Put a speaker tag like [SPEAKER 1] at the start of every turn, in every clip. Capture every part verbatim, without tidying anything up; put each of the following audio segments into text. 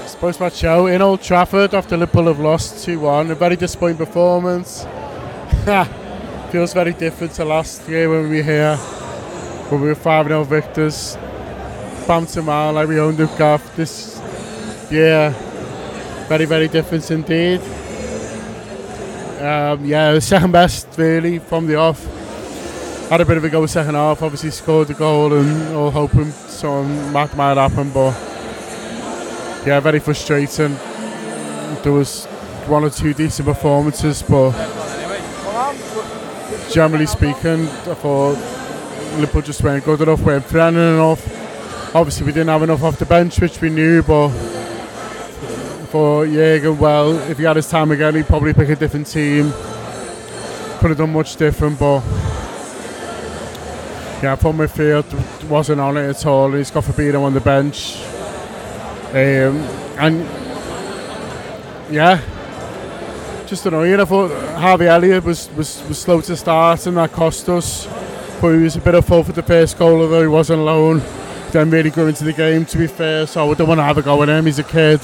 [SPEAKER 1] Post-match show in Old Trafford after Liverpool have lost two one. A very disappointing performance. Feels very different to last year when we were here, when we were five nil victors. Bouncing around like we owned the gaff. This year, very, very different indeed. Um, yeah, the second best really from the off. Had a bit of a go second half, obviously scored the goal and all hoping something might, might happen, but yeah, very frustrating. There was one or two decent performances, but generally speaking, I thought Liverpool just weren't good enough, weren't threatening enough. Obviously we didn't have enough off the bench, which we knew, but for Jürgen, well, if he had his time again, he'd probably pick a different team. Could have done much different, but yeah, I thought midfield wasn't on it at all. He's got Fabinho on the bench. Um, and yeah, just annoying. I thought Harvey Elliott was, was, was slow to start and that cost us. But he was a bit of fault for the first goal, although he wasn't alone. Then really grew into the game, to be fair, so I don't want to have a go at him. He's a kid.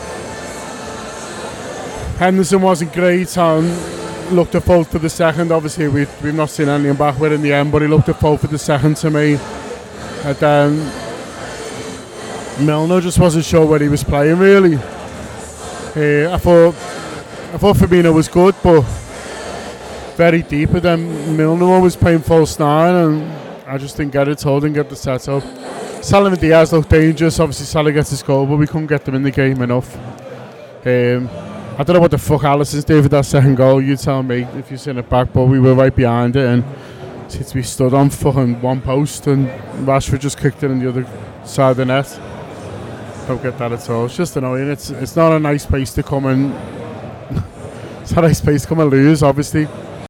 [SPEAKER 1] Henderson wasn't great and looked at fault for the second. Obviously we, we've not seen anything back with in the end, but he looked at fault for the second to me. And then Milner just wasn't sure where he was playing really. Uh, I thought I thought Fabinho was good, but very deep. And then Milner was playing false nine, and I just didn't get it. Told didn't get the set up. Salah and Diaz looked dangerous. Obviously Salah gets his goal, but we couldn't get them in the game enough. Um, I don't know what the fuck Alisson's did with that second goal. You tell me if you've seen it back, but we were right behind it, and since we stood on fucking one post, and Rashford just kicked it in the other side of the net. Don't get that at all. It's just annoying. It's it's not a nice place to come and it's not a nice place to come and lose, obviously.